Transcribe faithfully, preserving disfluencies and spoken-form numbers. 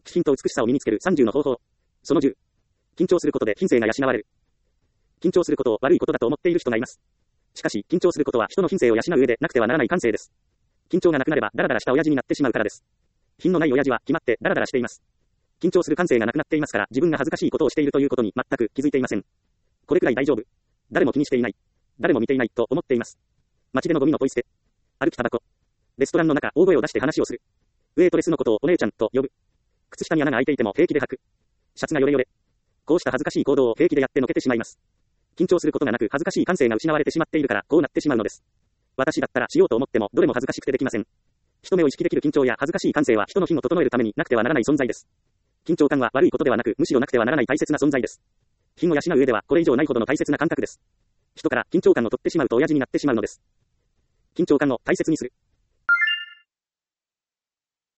気品と美しさを身につけるさんじゅうの方法。そのじゅう。緊張することで品性が養われる。緊張することを悪いことだと思っている人がいます。しかし、緊張することは人の品性を養う上でなくてはならない感性です。緊張がなくなればダラダラした親父になってしまうからです。品のない親父は決まってダラダラしています。緊張する感性がなくなっていますから、自分が恥ずかしいことをしているということに全く気づいていません。これくらい大丈夫。誰も気にしていない。誰も見ていないと思っています。街でのゴミのポイ捨て。歩きタバコ。レストランの中、大声を出して話をする。ウェイトレスのことをお姉ちゃんと呼ぶ。靴下に穴が開いていても平気で履く。シャツがヨレヨレ。こうした恥ずかしい行動を平気でやってのけてしまいます。緊張することがなく恥ずかしい感性が失われてしまっているからこうなってしまうのです。私だったらしようと思ってもどれも恥ずかしくてできません。人目を意識できる緊張や恥ずかしい感性は人の品を整えるためになくてはならない存在です。緊張感は悪いことではなく、むしろなくてはならない大切な存在です。品を養う上ではこれ以上ないほどの大切な感覚です。人から緊張感を取ってしまうと親父になってしまうのです。緊張感を大切にする。